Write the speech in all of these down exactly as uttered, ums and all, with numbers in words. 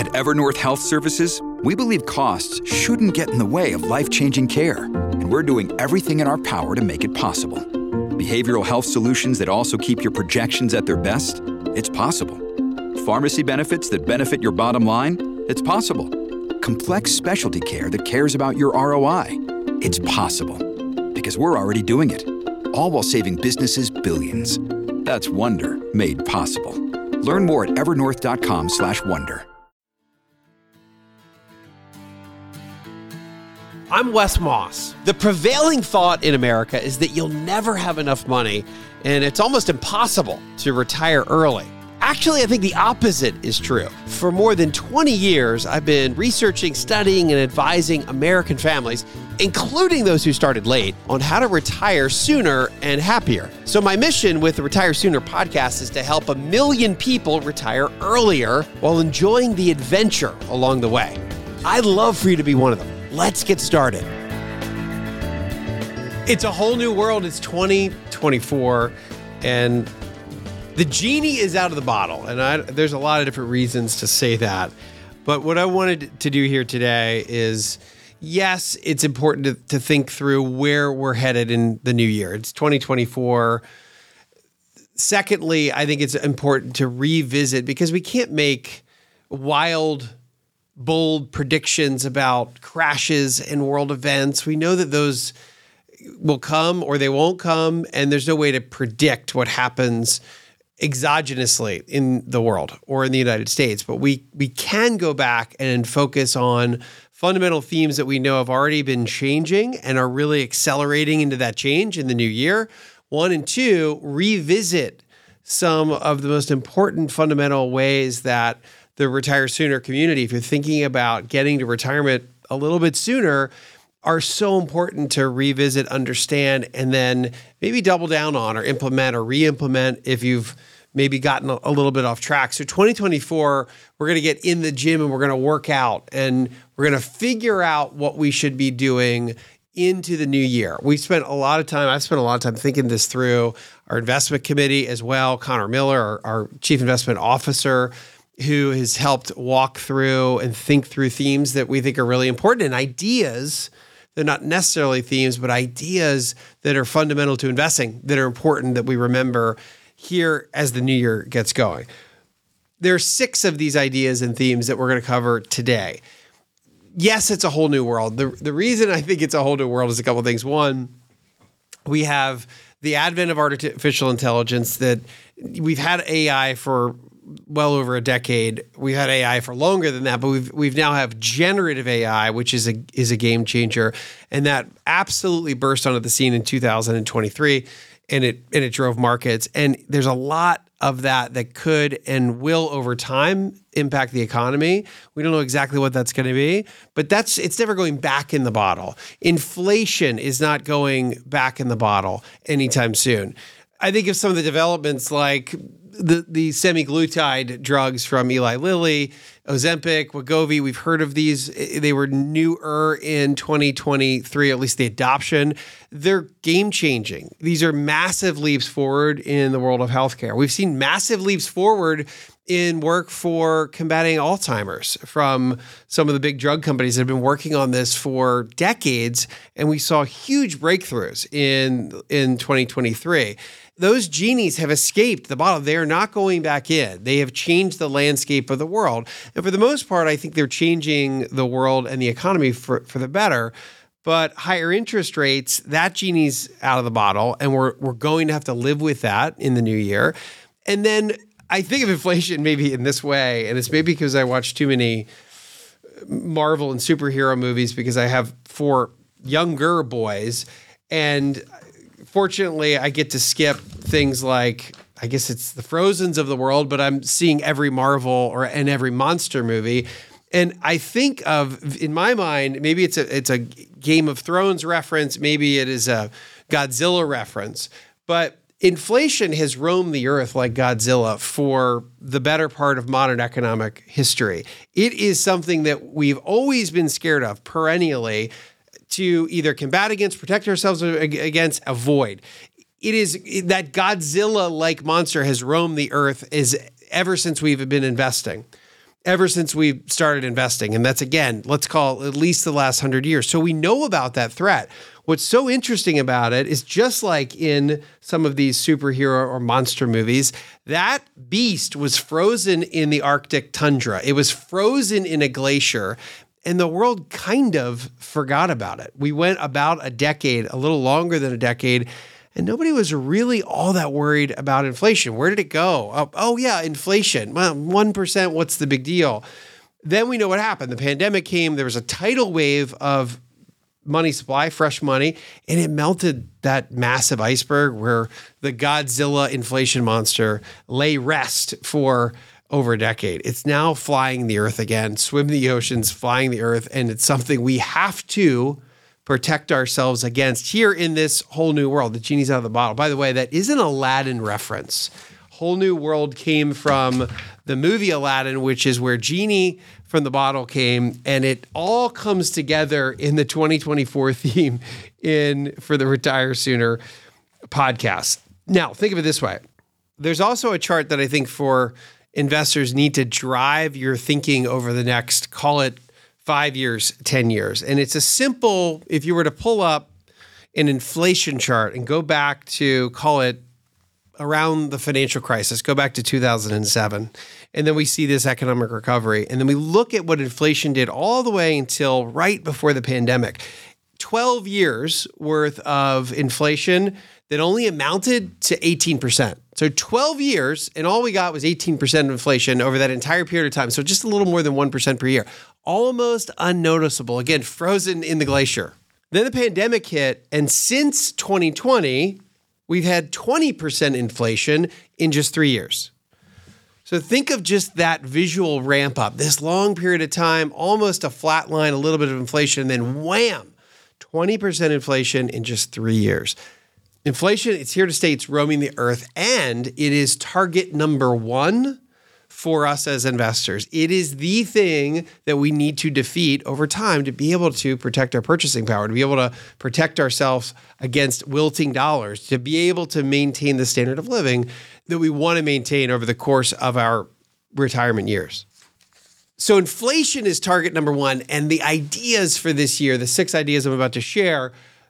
At Evernorth Health Services, we believe costs shouldn't get in the way of life-changing care, and we're doing everything in our power to make it possible. Behavioral health solutions that also keep your projections at their best? It's possible. Pharmacy benefits that benefit your bottom line? It's possible. Complex specialty care that cares about your R O I? It's possible. Because we're already doing it. All while saving businesses billions. That's Wonder made possible. Learn more at evernorth.com slash wonder. I'm Wes Moss. The prevailing thought in America is that you'll never have enough money, and it's almost impossible to retire early. Actually, I think the opposite is true. For more than twenty years, I've been researching, studying, and advising American families, including those who started late, on how to retire sooner and happier. So my mission with the Retire Sooner podcast is to help a million people retire earlier while enjoying the adventure along the way. I'd love for you to be one of them. Let's get started. It's a whole new world. It's twenty twenty-four, and the genie is out of the bottle. And I, there's a lot of different reasons to say that. But what I wanted to do here today is, yes, it's important to, to think through where we're headed in the new year. It's twenty twenty-four. Secondly, I think it's important to revisit, because we can't make wild, bold predictions about crashes and world events. We know that those will come or they won't come, and there's no way to predict what happens exogenously in the world or in the United States. But we we can go back and focus on fundamental themes that we know have already been changing and are really accelerating into that change in the new year. One, and two, revisit some of the most important fundamental ways that the Retire Sooner community, if you're thinking about getting to retirement a little bit sooner, are so important to revisit, understand, and then maybe double down on or implement or re-implement if you've maybe gotten a little bit off track. So twenty twenty-four, we're going to get in the gym and we're going to work out, and we're going to figure out what we should be doing into the new year. We spent a lot of time, I've spent a lot of time thinking this through. Our investment committee as well, Connor Miller, our, our chief investment officer, who has helped walk through and think through themes that we think are really important, and ideas. They're not necessarily themes, but ideas that are fundamental to investing that are important that we remember here as the new year gets going. There are six of these ideas and themes that we're going to cover today. Yes, it's a whole new world. The, the reason I think it's a whole new world is a couple of things. One, we have the advent of artificial intelligence, that we've had A I for well over a decade. We've had A I for longer than that, but we've we've now have generative A I, which is a is a game changer, and that absolutely burst onto the scene in two thousand twenty-three, and it and it drove markets. And there's a lot of that that could and will over time impact the economy. We don't know exactly what that's going to be, but that's it's never going back in the bottle. Inflation is not going back in the bottle anytime soon. I think of some of the developments like the the semaglutide drugs from Eli Lilly, Ozempic, Wegovy. We've heard of these. They were newer in twenty twenty-three, at least the adoption. They're game-changing. These are massive leaps forward in the world of healthcare. We've seen massive leaps forward in work for combating Alzheimer's from some of the big drug companies that have been working on this for decades, and we saw huge breakthroughs in, in twenty twenty-three. Those genies have escaped the bottle. They are not going back in. They have changed the landscape of the world. And for the most part, I think they're changing the world and the economy for, for the better. But higher interest rates, that genie's out of the bottle, and we're we're going to have to live with that in the new year. And then I think of inflation maybe in this way, and it's maybe because I watch too many Marvel and superhero movies because I have four younger boys, and fortunately, I get to skip things like, I guess it's the Frozens of the world, but I'm seeing every Marvel or and every monster movie. And I think of, in my mind, maybe it's a it's a Game of Thrones reference, maybe it is a Godzilla reference, but inflation has roamed the earth like Godzilla for the better part of modern economic history. It is something that we've always been scared of perennially, to either combat against, protect ourselves against, avoid. It is that Godzilla-like monster has roamed the earth is ever since we've been investing. ever since we started investing. And that's, again, let's call it at least the last hundred years. So we know about that threat. What's so interesting about it is just like in some of these superhero or monster movies, that beast was frozen in the Arctic tundra. It was frozen in a glacier, and the world kind of forgot about it. We went about a decade, a little longer than a decade, and nobody was really all that worried about inflation. Where did it go? Oh, oh yeah, inflation. Well, one percent, what's the big deal? Then we know what happened. The pandemic came. There was a tidal wave of money supply, fresh money, and it melted that massive iceberg where the Godzilla inflation monster lay rest for over a decade. It's now flying the earth again, swimming the oceans, flying the earth, and it's something we have to protect ourselves against here in this whole new world. The genie's out of the bottle. By the way, that is an Aladdin reference. Whole New World came from the movie Aladdin, which is where Genie from the bottle came, and it all comes together in the twenty twenty-four theme in for the Retire Sooner podcast. Now, think of it this way. There's also a chart that I think for investors need to drive your thinking over the next, call it five years, ten years. And it's a simple, if you were to pull up an inflation chart and go back to, call it around the financial crisis, go back to two thousand seven, and then we see this economic recovery. And then we look at what inflation did all the way until right before the pandemic. twelve years worth of inflation that only amounted to eighteen percent. So twelve years, and all we got was eighteen percent of inflation over that entire period of time. So just a little more than one percent per year. Almost unnoticeable. Again, frozen in the glacier. Then the pandemic hit, and since twenty twenty, we've had twenty percent inflation in just three years. So think of just that visual ramp up, this long period of time, almost a flat line, a little bit of inflation, and then wham, twenty percent inflation in just three years. Inflation, it's here to stay, it's roaming the earth, and it is target number one for us as investors. It is the thing that we need to defeat over time to be able to protect our purchasing power, to be able to protect ourselves against wilting dollars, to be able to maintain the standard of living that we want to maintain over the course of our retirement years. So inflation is target number one, and the ideas for this year, the six ideas I'm about to share,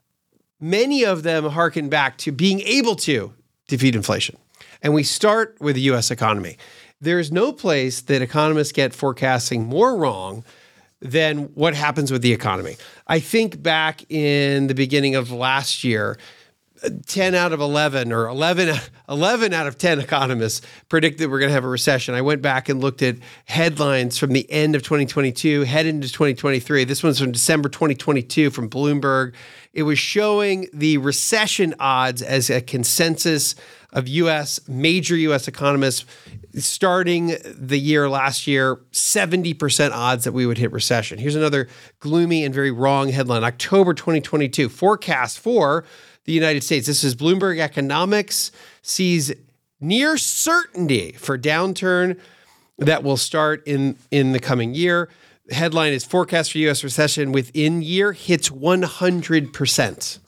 many of them harken back to being able to defeat inflation. And we start with the U S economy. There is no place that economists get forecasting more wrong than what happens with the economy. I think back in the beginning of last year, ten out of eleven or eleven, eleven out of ten economists predicted we're going to have a recession. I went back and looked at headlines from the end of twenty twenty-two, head into twenty twenty-three. This one's from December twenty twenty-two from Bloomberg. It was showing the recession odds as a consensus of U S, major U S economists starting the year last year, seventy percent odds that we would hit recession. Here's another gloomy and very wrong headline. October twenty twenty-two, forecast for the United States. This is Bloomberg Economics sees near certainty for downturn that will start in, in the coming year. The headline is forecast for U S recession within year hits one hundred percent.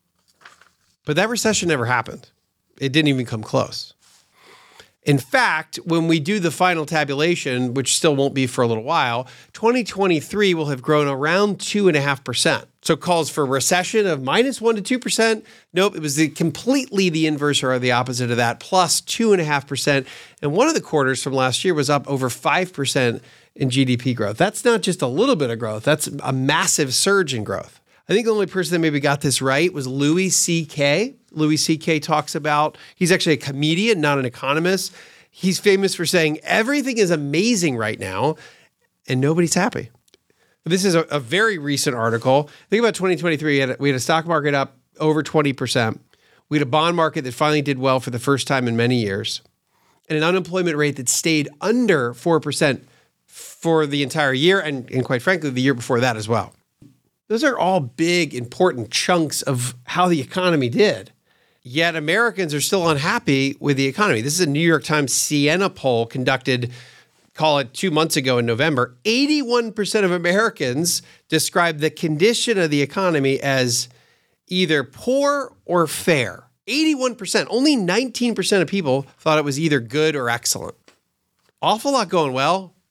But that recession never happened. It didn't even come close. In fact, when we do the final tabulation, which still won't be for a little while, twenty twenty-three will have grown around two point five percent. So calls for recession of minus one to two percent. Nope, it was the, completely the inverse or the opposite of that, plus two point five percent. And one of the quarters from last year was up over five percent in G D P growth. That's not just a little bit of growth. That's a massive surge in growth. I think the only person that maybe got this right was Louis C K. Louis C K talks about, he's actually a comedian, not an economist. He's famous for saying everything is amazing right now and nobody's happy. This is a, a very recent article. Think about twenty twenty-three. We had, a, we had a stock market up over twenty percent. We had a bond market that finally did well for the first time in many years, and an unemployment rate that stayed under four percent for the entire year, and, and quite frankly, the year before that as well. Those are all big, important chunks of how the economy did. Yet Americans are still unhappy with the economy. This is a New York Times Siena poll conducted, call it two months ago in November. eighty-one percent of Americans describe the condition of the economy as either poor or fair. eighty-one percent. Only nineteen percent of people thought it was either good or excellent. Awful lot going well,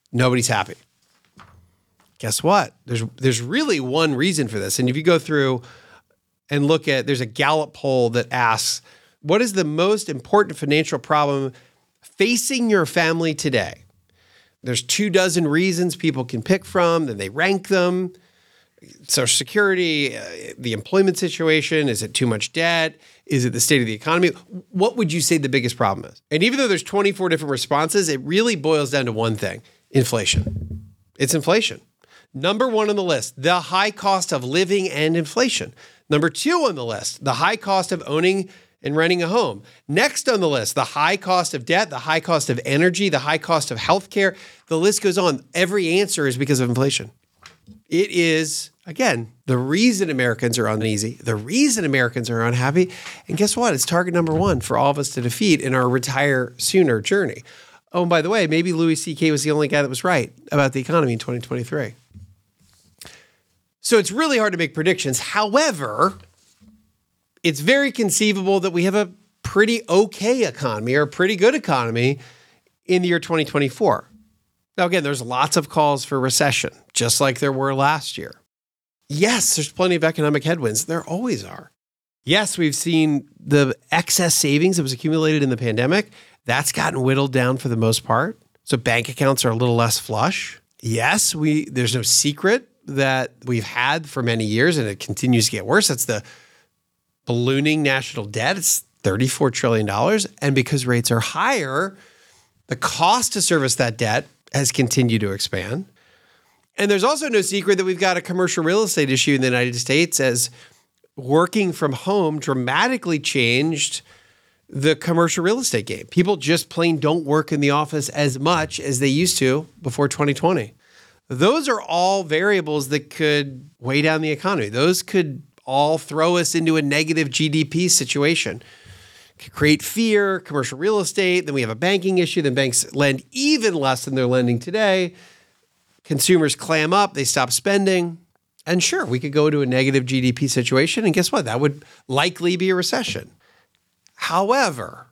Nobody's happy. Guess what? There's there's really one reason for this. And if you go through and look at, there's a Gallup poll that asks, what is the most important financial problem facing your family today? There's two dozen reasons people can pick from, then they rank them. Social Security, uh, the employment situation, is it too much debt? Is it the state of the economy? What would you say the biggest problem is? And even though there's twenty-four different responses, it really boils down to one thing: inflation. It's inflation. Number one on the list, the high cost of living and inflation. Number two on the list, the high cost of owning and renting a home. Next on the list, the high cost of debt, the high cost of energy, the high cost of healthcare. The list goes on. Every answer is because of inflation. It is, again, the reason Americans are uneasy, the reason Americans are unhappy. And guess what? It's target number one for all of us to defeat in our retire sooner journey. Oh, and by the way, maybe Louis C K was the only guy that was right about the economy in twenty twenty-three. So it's really hard to make predictions. However, it's very conceivable that we have a pretty okay economy or a pretty good economy in the year twenty twenty-four. Now, again, there's lots of calls for recession, just like there were last year. Yes, there's plenty of economic headwinds. There always are. Yes, we've seen the excess savings that was accumulated in the pandemic. That's gotten whittled down for the most part. So bank accounts are a little less flush. Yes, we there's no secret that we've had for many years, and it continues to get worse. That's the ballooning national debt. It's thirty-four trillion dollars. And because rates are higher, the cost to service that debt has continued to expand. And there's also no secret that we've got a commercial real estate issue in the United States as working from home dramatically changed the commercial real estate game. People just plain don't work in the office as much as they used to before twenty twenty. Those are all variables that could weigh down the economy. Those could all throw us into a negative G D P situation. Could create fear, commercial real estate, then we have a banking issue, then banks lend even less than they're lending today. Consumers clam up, they stop spending. And sure, we could go to a negative G D P situation, and guess what? That would likely be a recession. However,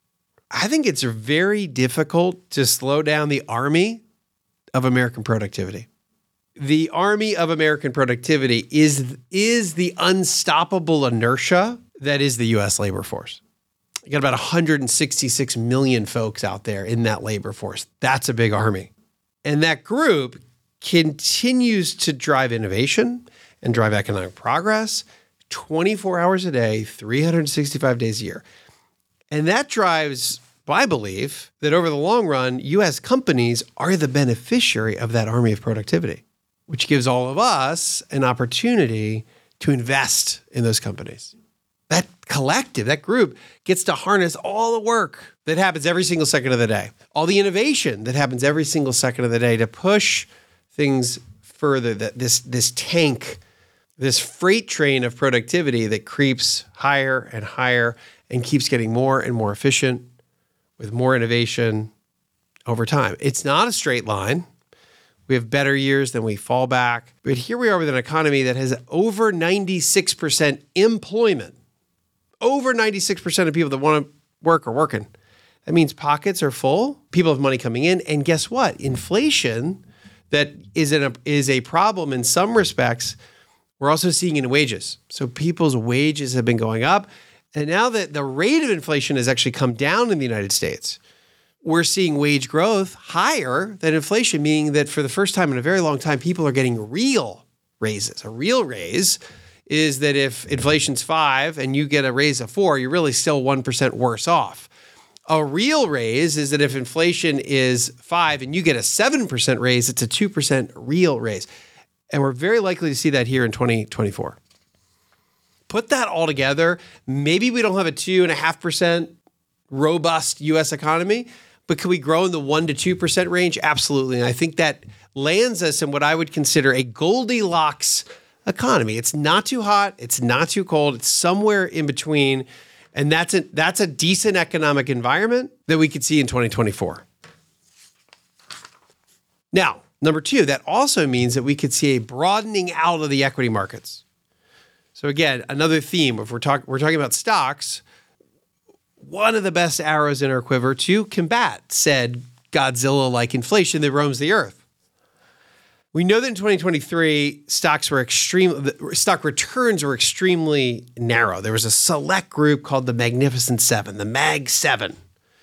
I think it's very difficult to slow down the army of American productivity. The army of American productivity is, is the unstoppable inertia that is the U S labor force. You got about one hundred sixty-six million folks out there in that labor force. That's a big army. And that group continues to drive innovation and drive economic progress twenty-four hours a day, three hundred sixty-five days a year. And that drives my belief that over the long run, U S companies are the beneficiary of that army of productivity, which gives all of us an opportunity to invest in those companies. That collective, that group gets to harness all the work that happens every single second of the day, all the innovation that happens every single second of the day to push things further, that this, this tank, this freight train of productivity that creeps higher and higher and keeps getting more and more efficient with more innovation over time. It's not a straight line. We have better years, then we fall back. But here we are with an economy that has over ninety-six percent employment. Over ninety-six percent of people that want to work are working. That means pockets are full, people have money coming in, and guess what? Inflation that is, an, is a problem in some respects, we're also seeing in wages. So people's wages have been going up. And now that the rate of inflation has actually come down in the United States, we're seeing wage growth higher than inflation, meaning that for the first time in a very long time, people are getting real raises. A real raise is that if inflation's five and you get a raise of four, you're really still one percent worse off. A real raise is that if inflation is five and you get a seven percent raise, it's a two percent real raise. And we're very likely to see that here in twenty twenty-four. Put that all together, maybe we don't have a two point five percent robust U S economy, but can we grow in the one to two percent range? Absolutely. And I think that lands us in what I would consider a Goldilocks economy. It's not too hot. It's not too cold. It's somewhere in between. And that's a, that's a decent economic environment that we could see in twenty twenty-four. Now, number two, that also means that we could see a broadening out of the equity markets. So again, another theme, if we're, talk, we're talking about stocks, one of the best arrows in our quiver to combat said Godzilla-like inflation that roams the earth. We know that in twenty twenty-three, stocks were extreme, stock returns were extremely narrow. There was a select group called the Magnificent Seven, the Mag Seven.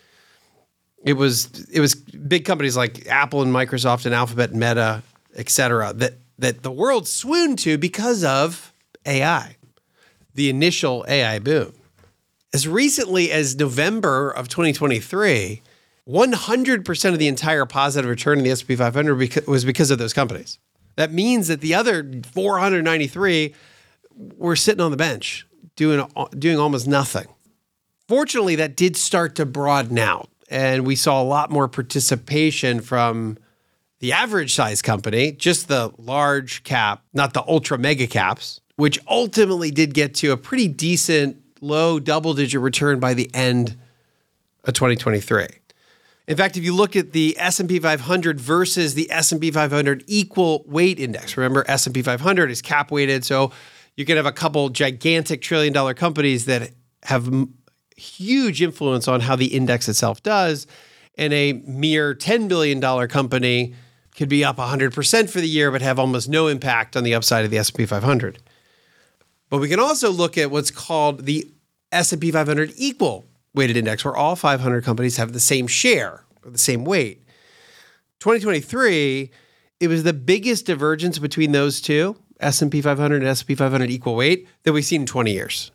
It was it was big companies like Apple and Microsoft and Alphabet, Meta, et cetera, that, that the world swooned to because of A I, the initial A I boom. As recently as November of twenty twenty-three, one hundred percent of the entire positive return in the S and P five hundred was because of those companies. That means that the other four hundred ninety-three were sitting on the bench doing, doing almost nothing. Fortunately, that did start to broaden out, and we saw a lot more participation from the average size company, just the large cap, not the ultra mega caps, which ultimately did get to a pretty decent low double-digit return by the end of twenty twenty-three. In fact, if you look at the S and P five hundred versus the S and P five hundred equal weight index, remember S and P five hundred is cap weighted, so you can have a couple gigantic trillion dollar companies that have m- huge influence on how the index itself does, and a mere ten billion dollars company could be up one hundred percent for the year but have almost no impact on the upside of the S and P five hundred. But we can also look at what's called the S and P five hundred equal weighted index, where all five hundred companies have the same share or the same weight. twenty twenty-three, it was the biggest divergence between those two, S and P five hundred and S and P five hundred equal weight, that we've seen in twenty years.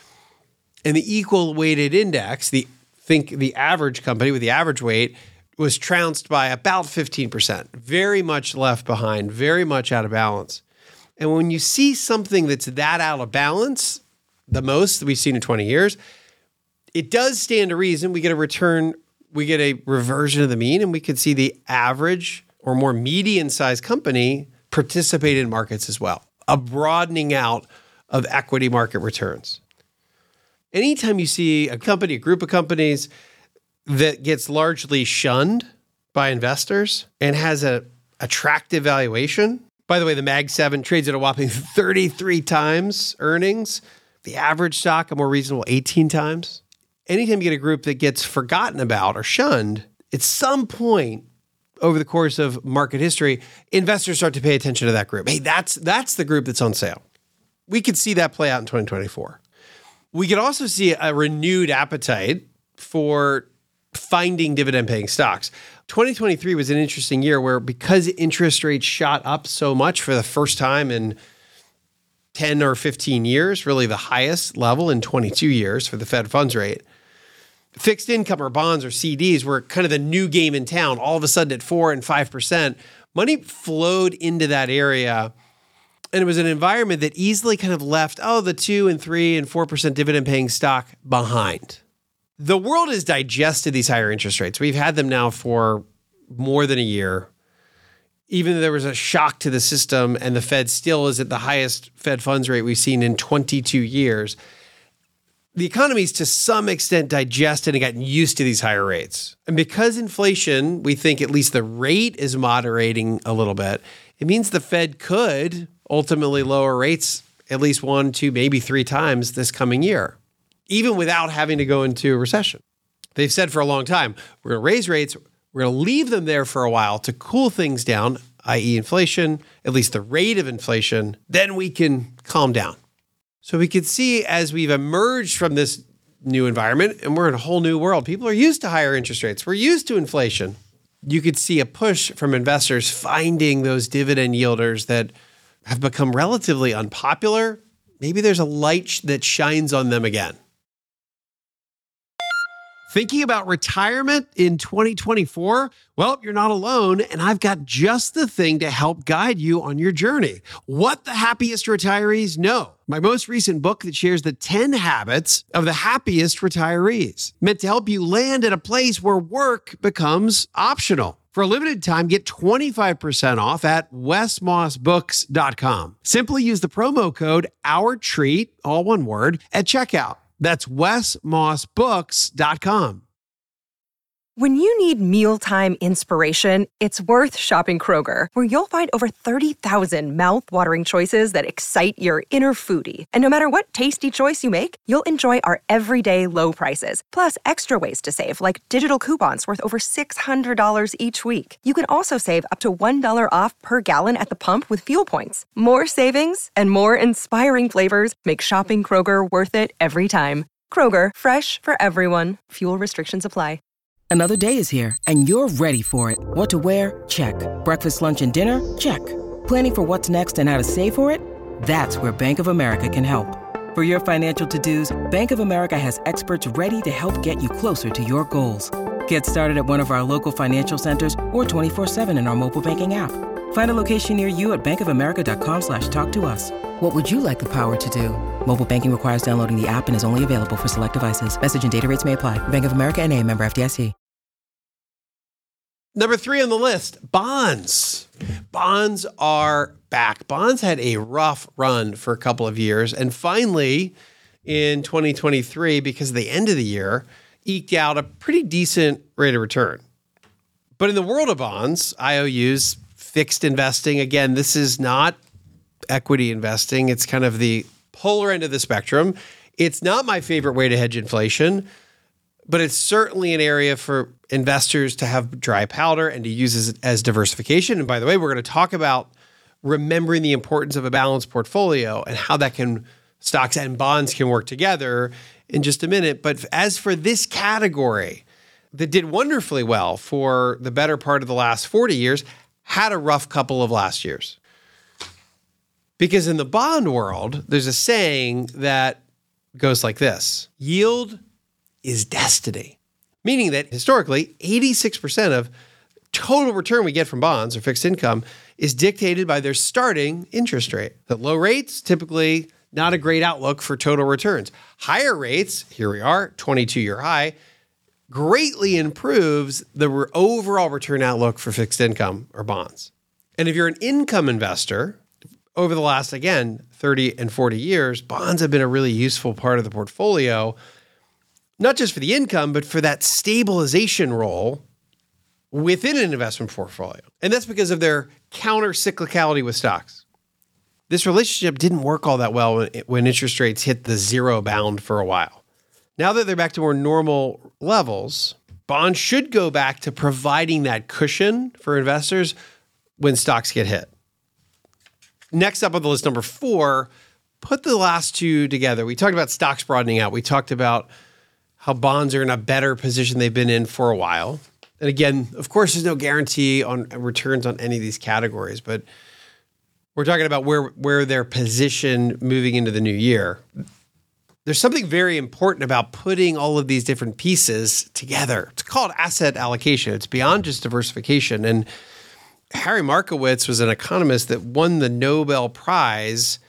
And the equal weighted index, the think the average company with the average weight, was trounced by about fifteen percent, very much left behind, very much out of balance. And when you see something that's that out of balance, the most that we've seen in twenty years, it does stand to reason we get a return, we get a reversion of the mean, and we could see the average or more median-sized company participate in markets as well, a broadening out of equity market returns. Anytime you see a company, a group of companies that gets largely shunned by investors and has an attractive valuation. By the way, the Mag seven trades at a whopping thirty-three times earnings. The average stock, a more reasonable eighteen times. Anytime you get a group that gets forgotten about or shunned, at some point over the course of market history, investors start to pay attention to that group. Hey, that's that's the group that's on sale. We could see that play out in twenty twenty-four. We could also see a renewed appetite for finding dividend-paying stocks. twenty twenty-three was an interesting year where, because interest rates shot up so much for the first time in ten or fifteen years, really the highest level in twenty-two years for the Fed funds rate, fixed income or bonds or C Ds were kind of the new game in town. All of a sudden at four and five percent, money flowed into that area. And it was an environment that easily kind of left, oh, the two and three and four percent dividend paying stock behind. The world has digested these higher interest rates. We've had them now for more than a year. Even though there was a shock to the system and the Fed still is at the highest Fed funds rate we've seen in twenty-two years, the economy's to some extent digested and gotten used to these higher rates. And because inflation, we think at least the rate is moderating a little bit, it means the Fed could ultimately lower rates at least one, two, maybe three times this coming year, even without having to go into a recession. They've said for a long time, we're going to raise rates, we're going to leave them there for a while to cool things down, that is inflation, at least the rate of inflation, then we can calm down. So we could see as we've emerged from this new environment, and we're in a whole new world, people are used to higher interest rates, we're used to inflation. You could see a push from investors finding those dividend yielders that have become relatively unpopular. Maybe there's a light that shines on them again. Thinking about retirement in twenty twenty-four? Well, you're not alone, and I've got just the thing to help guide you on your journey. What the Happiest Retirees Know, my most recent book that shares the ten habits of the happiest retirees, meant to help you land at a place where work becomes optional. For a limited time, get twenty-five percent off at wes moss books dot com. Simply use the promo code OURTREAT, all one word, at checkout. That's wes moss books dot com. When you need mealtime inspiration, it's worth shopping Kroger, where you'll find over thirty thousand mouth-watering choices that excite your inner foodie. And no matter what tasty choice you make, you'll enjoy our everyday low prices, plus extra ways to save, like digital coupons worth over six hundred dollars each week. You can also save up to one dollar off per gallon at the pump with fuel points. More savings and more inspiring flavors make shopping Kroger worth it every time. Kroger, fresh for everyone. Fuel restrictions apply. Another day is here, and you're ready for it. What to wear? Check. Breakfast, lunch, and dinner? Check. Planning for what's next and how to save for it? That's where Bank of America can help. For your financial to-dos, Bank of America has experts ready to help get you closer to your goals. Get started at one of our local financial centers or twenty-four seven in our mobile banking app. Find a location near you at bankofamerica.com slash talk to us. What would you like the power to do? Mobile banking requires downloading the app and is only available for select devices. Message and data rates may apply. Bank of America N A, member F D I C. Number three on the list, bonds. Bonds are back. Bonds had a rough run for a couple of years, and finally in twenty twenty-three, because of the end of the year, eked out a pretty decent rate of return. But in the world of bonds, I O Us, fixed investing, again, this is not equity investing. It's kind of the polar end of the spectrum. It's not my favorite way to hedge inflation, but it's certainly an area for investors to have dry powder and to use as, as diversification. And by the way, we're going to talk about remembering the importance of a balanced portfolio and how that can, stocks and bonds can work together in just a minute. But as for this category that did wonderfully well for the better part of the last forty years, had a rough couple of last years. Because in the bond world, there's a saying that goes like this: yield is destiny. Meaning that historically, eighty-six percent of total return we get from bonds or fixed income is dictated by their starting interest rate. The low rates, typically not a great outlook for total returns. Higher rates, here we are, twenty-two-year high, greatly improves the re- overall return outlook for fixed income or bonds. And if you're an income investor, over the last, again, thirty and forty years, bonds have been a really useful part of the portfolio, not just for the income, but for that stabilization role within an investment portfolio. And that's because of their counter-cyclicality with stocks. This relationship didn't work all that well when, when interest rates hit the zero bound for a while. Now that they're back to more normal levels, bonds should go back to providing that cushion for investors when stocks get hit. Next up on the list, number four, put the last two together. We talked about stocks broadening out. We talked about how bonds are in a better position they've been in for a while. And again, of course, there's no guarantee on returns on any of these categories, but we're talking about where, where they're positioned moving into the new year. There's something very important about putting all of these different pieces together. It's called asset allocation. It's beyond just diversification. And Harry Markowitz was an economist that won the Nobel Prize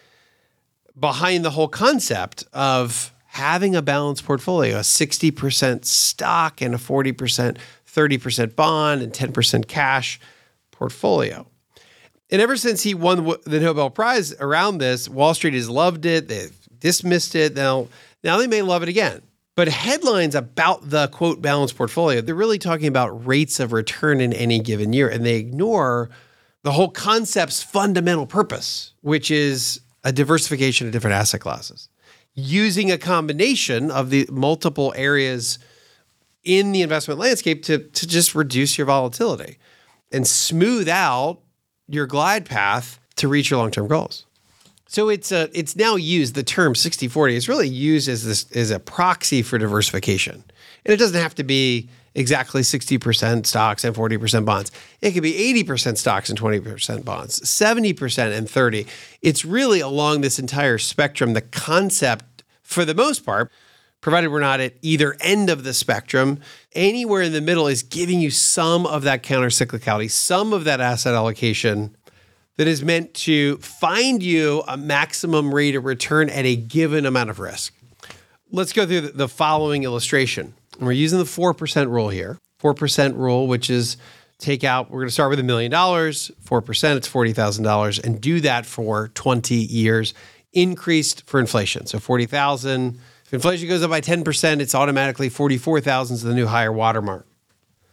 behind the whole concept of having a balanced portfolio, a sixty percent stock and a forty percent, thirty percent bond and ten percent cash portfolio. And ever since he won the Nobel Prize around this, Wall Street has loved it. They've dismissed it. Now, now they may love it again. But headlines about the, quote, balanced portfolio, they're really talking about rates of return in any given year, and they ignore the whole concept's fundamental purpose, which is a diversification of different asset classes, using a combination of the multiple areas in the investment landscape to, to just reduce your volatility and smooth out your glide path to reach your long-term goals. So it's a, it's now used, the term sixty forty is really used as this as a proxy for diversification. And it doesn't have to be exactly sixty percent stocks and forty percent bonds. It could be eighty percent stocks and twenty percent bonds, seventy percent and thirty. It's really along this entire spectrum. The concept, for the most part, provided we're not at either end of the spectrum, anywhere in the middle is giving you some of that counter-cyclicality, some of that asset allocation that is meant to find you a maximum rate of return at a given amount of risk. Let's go through the following illustration. We're using the four percent rule here. four percent rule, which is take out, we're going to start with a million dollars, four percent, it's forty thousand dollars, and do that for twenty years, increased for inflation. So forty thousand dollars. If inflation goes up by ten percent, it's automatically forty-four thousand dollars is the new higher watermark.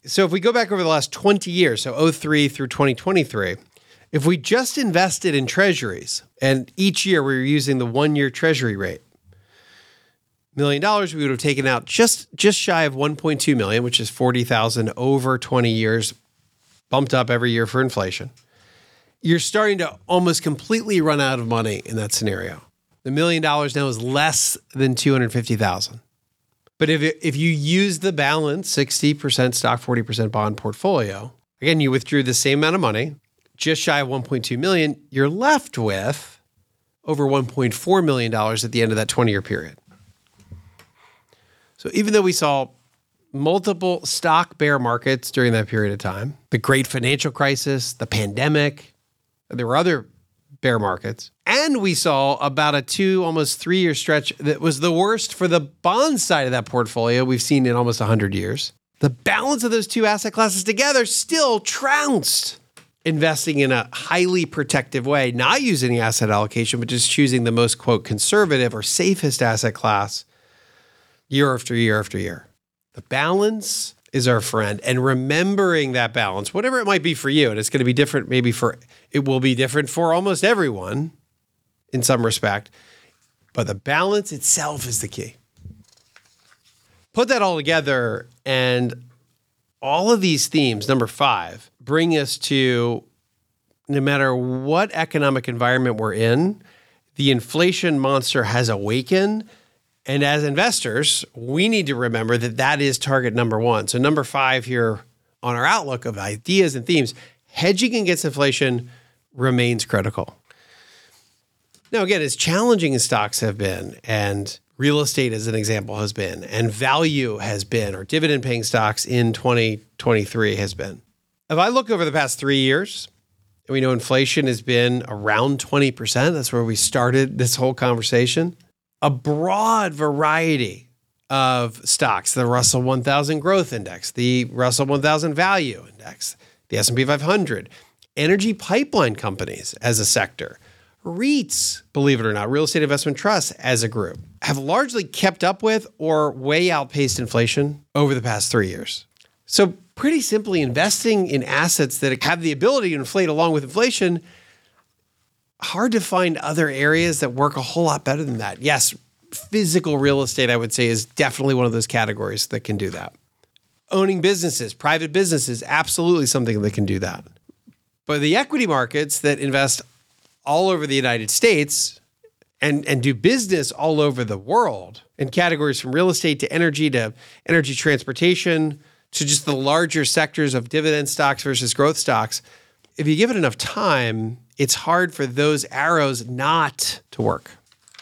So if we go back over the last twenty years, so oh three through twenty twenty-three, if we just invested in treasuries, and each year we were using the one-year treasury rate, million dollars, we would have taken out just, just shy of one point two million, which is forty thousand over twenty years, bumped up every year for inflation. You're starting to almost completely run out of money in that scenario. The million dollars now is less than two hundred fifty thousand. But if it, if you use the balance, sixty percent stock, forty percent bond portfolio, again, you withdrew the same amount of money, just shy of one point two million, you're left with over one point four million dollars at the end of that twenty-year period. So even though we saw multiple stock bear markets during that period of time, the great financial crisis, the pandemic, there were other bear markets, and we saw about a two, almost three-year stretch that was the worst for the bond side of that portfolio we've seen in almost one hundred years. The balance of those two asset classes together still trounced investing in a highly protective way, not using the asset allocation, but just choosing the most, quote, conservative or safest asset class year after year after year. The balance is our friend, and remembering that balance, whatever it might be for you, and it's going to be different maybe for, it will be different for almost everyone in some respect, but the balance itself is the key. Put that all together, and all of these themes, number five, bring us to no matter what economic environment we're in, the inflation monster has awakened. And as investors, we need to remember that that is target number one. So number five here on our outlook of ideas and themes, hedging against inflation remains critical. Now, again, as challenging as stocks have been, and real estate as an example has been, and value has been, or dividend-paying stocks in twenty twenty-three has been. If I look over the past three years, and we know inflation has been around twenty percent, that's where we started this whole conversation. A broad variety of stocks, the Russell one thousand Growth Index, the Russell one thousand Value Index, the S and P five hundred, energy pipeline companies as a sector, REITs, believe it or not, real estate investment trusts as a group, have largely kept up with or way outpaced inflation over the past three years. So pretty simply, investing in assets that have the ability to inflate along with inflation, hard to find other areas that work a whole lot better than that. Yes, physical real estate, I would say, is definitely one of those categories that can do that. Owning businesses, private businesses, absolutely something that can do that. But the equity markets that invest all over the United States and, and do business all over the world in categories from real estate to energy to energy transportation to just the larger sectors of dividend stocks versus growth stocks, if you give it enough time, it's hard for those arrows not to work.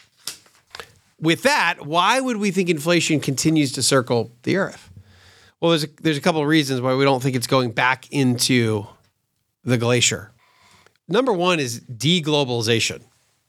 With that, why would we think inflation continues to circle the earth? Well, there's a, there's a couple of reasons why we don't think it's going back into the glacier. Number one is deglobalization.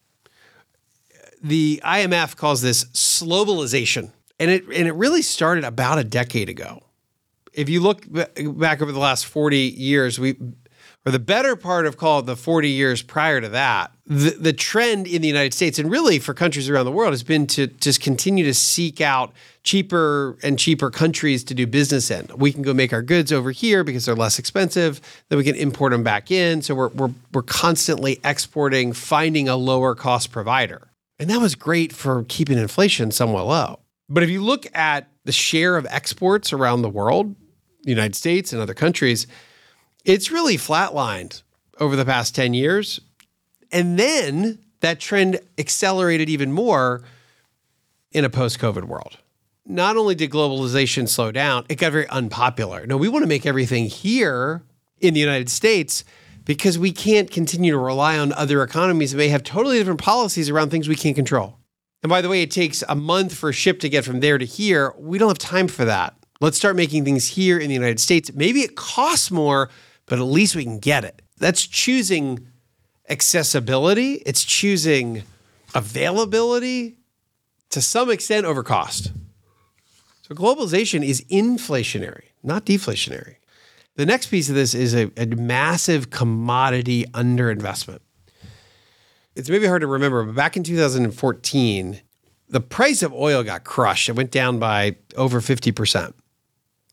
The I M F calls this slowbalization, and it and it really started about a decade ago. If you look back over the last forty years, we or the better part of call it the forty years prior to that, the, the trend in the United States and really for countries around the world has been to just continue to seek out cheaper and cheaper countries to do business in. We can go make our goods over here because they're less expensive, then we can import them back in. So we're we're we're constantly exporting, finding a lower cost provider. And that was great for keeping inflation somewhat low. But if you look at the share of exports around the world, the United States and other countries, it's really flatlined over the past ten years. And then that trend accelerated even more in a post-COVID world. Not only did globalization slow down, it got very unpopular. No, we want to make everything here in the United States because we can't continue to rely on other economies that may have totally different policies around things we can't control. And by the way, it takes a month for a ship to get from there to here. We don't have time for that. Let's start making things here in the United States. Maybe it costs more, but at least we can get it. That's choosing accessibility. It's choosing availability to some extent over cost. So globalization is inflationary, not deflationary. The next piece of this is a, a massive commodity underinvestment. It's maybe hard to remember, but back in two thousand fourteen, the price of oil got crushed. It went down by over fifty percent.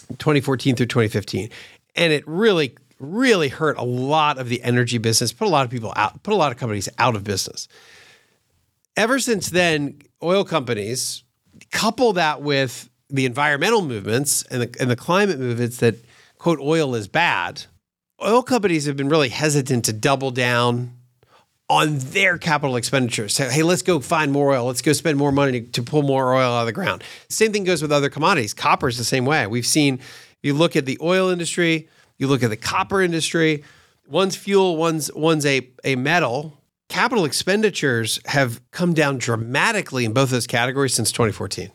twenty fourteen through twenty fifteen. And it really, really hurt a lot of the energy business, put a lot of people out, put a lot of companies out of business. Ever since then, oil companies, couple that with the environmental movements and the, and the climate movements that, quote, oil is bad, oil companies have been really hesitant to double down on their capital expenditures. Say, hey, let's go find more oil. Let's go spend more money to, to pull more oil out of the ground. Same thing goes with other commodities. Copper is the same way. We've seen, you look at the oil industry, you look at the copper industry, one's fuel, one's, one's a, a metal. Capital expenditures have come down dramatically in both those categories since twenty fourteen.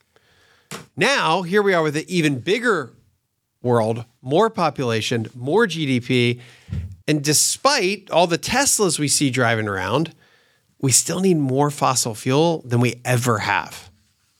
Now, here we are with an even bigger world, more population, more G D P, and despite all the Teslas we see driving around, we still need more fossil fuel than we ever have.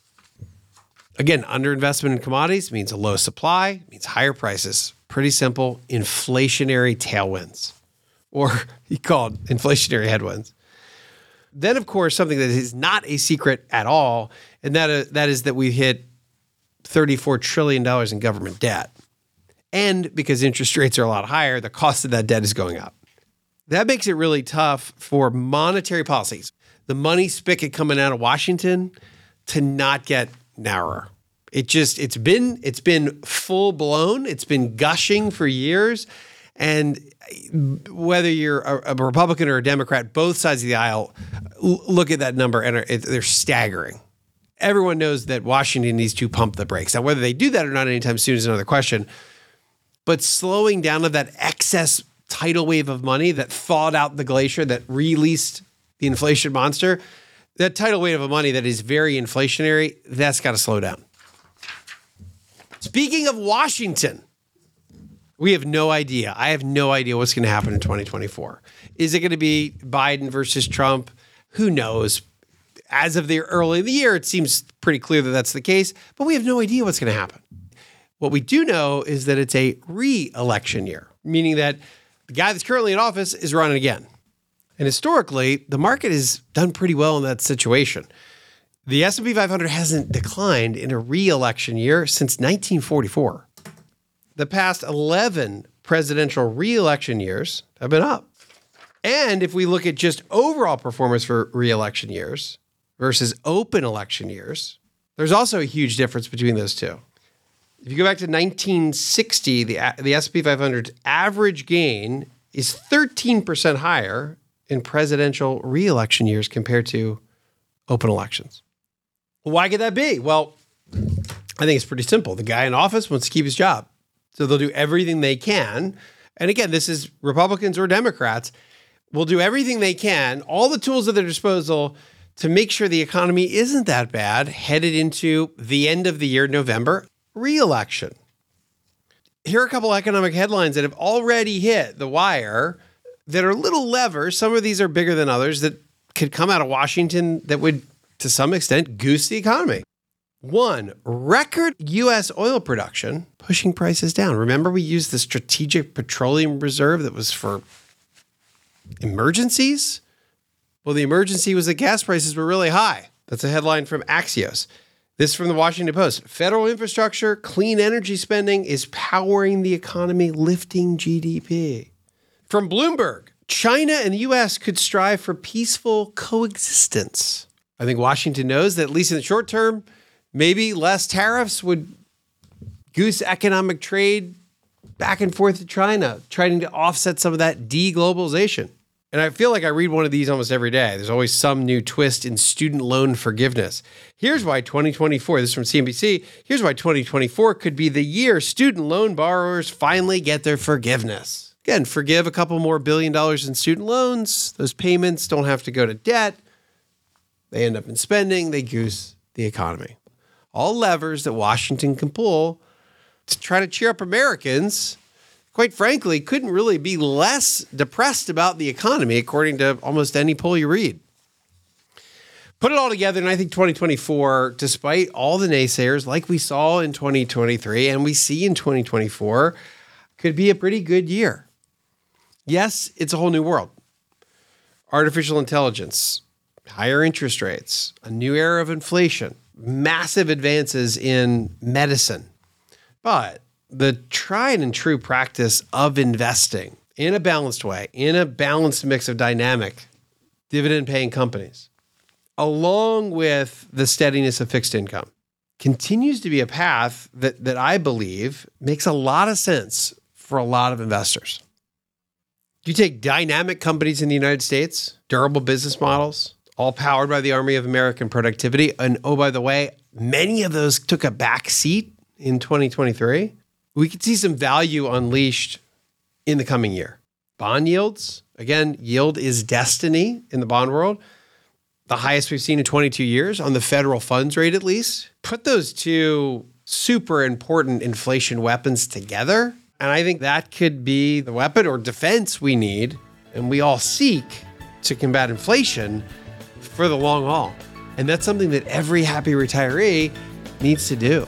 Again, underinvestment in commodities means a low supply, means higher prices. Pretty simple, inflationary tailwinds, or you call it inflationary headwinds. Then, of course, something that is not a secret at all, and that, uh, that is that we hit thirty-four trillion dollars in government debt. And because interest rates are a lot higher, the cost of that debt is going up. That makes it really tough for monetary policies, the money spigot coming out of Washington, to not get narrower. It just, it's been, it's been full blown. It's been gushing for years. And whether you're a, a Republican or a Democrat, both sides of the aisle l- look at that number and are, they're staggering. Everyone knows that Washington needs to pump the brakes. Now, whether they do that or not anytime soon is another question. But slowing down of that excess tidal wave of money that thawed out the glacier, that released the inflation monster, that tidal wave of money that is very inflationary, that's got to slow down. Speaking of Washington, we have no idea. I have no idea what's going to happen in twenty twenty-four. Is it going to be Biden versus Trump? Who knows? As of the early in the year, it seems pretty clear that that's the case, but we have no idea what's going to happen. What we do know is that it's a re-election year, meaning that the guy that's currently in office is running again. And historically, the market has done pretty well in that situation. The S and P five hundred hasn't declined in a re-election year since nineteen forty-four. The past eleven presidential re-election years have been up. And if we look at just overall performance for re-election years versus open election years, there's also a huge difference between those two. If you go back to nineteen sixty, the, the S and P five hundred's average gain is thirteen percent higher in presidential re-election years compared to open elections. Why could that be? Well, I think it's pretty simple. The guy in office wants to keep his job. So they'll do everything they can. And again, this is Republicans or Democrats will do everything they can, all the tools at their disposal to make sure the economy isn't that bad headed into the end of the year, November, re-election. Here are a couple economic headlines that have already hit the wire that are little levers. Some of these are bigger than others that could come out of Washington that would, to some extent, goose the economy. One, record U S oil production pushing prices down. Remember, we used the Strategic Petroleum Reserve that was for emergencies? Well, the emergency was that gas prices were really high. That's a headline from Axios. This from the Washington Post. Federal infrastructure, clean energy spending is powering the economy, lifting G D P. From Bloomberg, China and the U S could strive for peaceful coexistence. I think Washington knows that at least in the short term, maybe less tariffs would goose economic trade back and forth to China, trying to offset some of that deglobalization. And I feel like I read one of these almost every day. There's always some new twist in student loan forgiveness. Here's why twenty twenty-four, this is from C N B C, here's why twenty twenty-four could be the year student loan borrowers finally get their forgiveness. Again, forgive a couple more billion dollars in student loans. Those payments don't have to go to debt. They end up in spending. They goose the economy. All levers that Washington can pull to try to cheer up Americans, quite frankly, couldn't really be less depressed about the economy, according to almost any poll you read. Put it all together, and I think twenty twenty-four, despite all the naysayers, like we saw in twenty twenty-three and we see in twenty twenty-four, could be a pretty good year. Yes, it's a whole new world. Artificial intelligence, higher interest rates, a new era of inflation, massive advances in medicine. But the tried and true practice of investing in a balanced way, in a balanced mix of dynamic dividend-paying companies, along with the steadiness of fixed income, continues to be a path that, that I believe makes a lot of sense for a lot of investors. You take dynamic companies in the United States, durable business models, all powered by the Army of American Productivity. And oh, by the way, many of those took a back seat in twenty twenty-three. We could see some value unleashed in the coming year. Bond yields, again, yield is destiny in the bond world. The highest we've seen in twenty-two years on the federal funds rate, at least. Put those two super important inflation weapons together, and I think that could be the weapon or defense we need and we all seek to combat inflation for the long haul. And that's something that every happy retiree needs to do.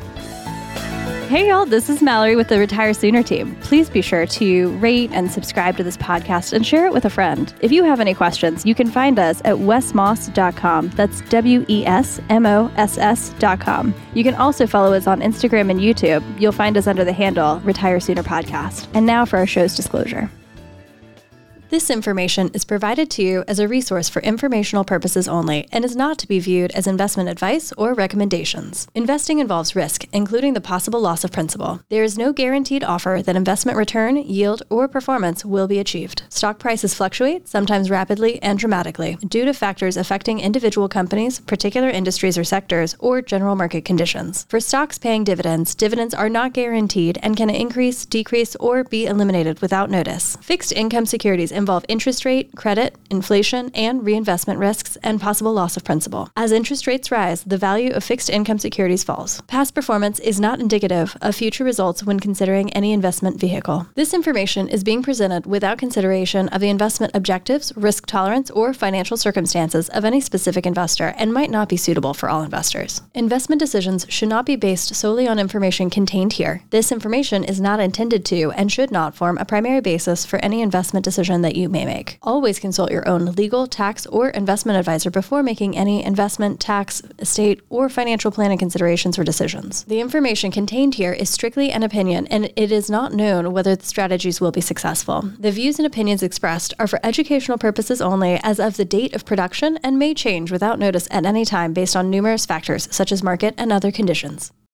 Hey y'all, this is Mallory with the Retire Sooner team. Please be sure to rate and subscribe to this podcast and share it with a friend. If you have any questions, you can find us at wes moss dot com. That's W E S M O S S dot com. You can also follow us on Instagram and YouTube. You'll find us under the handle Retire Sooner Podcast. And now for our show's disclosure. This information is provided to you as a resource for informational purposes only and is not to be viewed as investment advice or recommendations. Investing involves risk, including the possible loss of principal. There is no guaranteed offer that investment return, yield, or performance will be achieved. Stock prices fluctuate, sometimes rapidly and dramatically, due to factors affecting individual companies, particular industries or sectors, or general market conditions. For stocks paying dividends, dividends are not guaranteed and can increase, decrease, or be eliminated without notice. Fixed income securities involve interest rate, credit, inflation, and reinvestment risks and possible loss of principal. As interest rates rise, the value of fixed income securities falls. Past performance is not indicative of future results when considering any investment vehicle. This information is being presented without consideration of the investment objectives, risk tolerance, or financial circumstances of any specific investor and might not be suitable for all investors. Investment decisions should not be based solely on information contained here. This information is not intended to and should not form a primary basis for any investment decision that you may make. Always consult your own legal, tax, or investment advisor before making any investment, tax, estate, or financial planning considerations or decisions. The information contained here is strictly an opinion, and it is not known whether the strategies will be successful. The views and opinions expressed are for educational purposes only as of the date of production and may change without notice at any time based on numerous factors such as market and other conditions.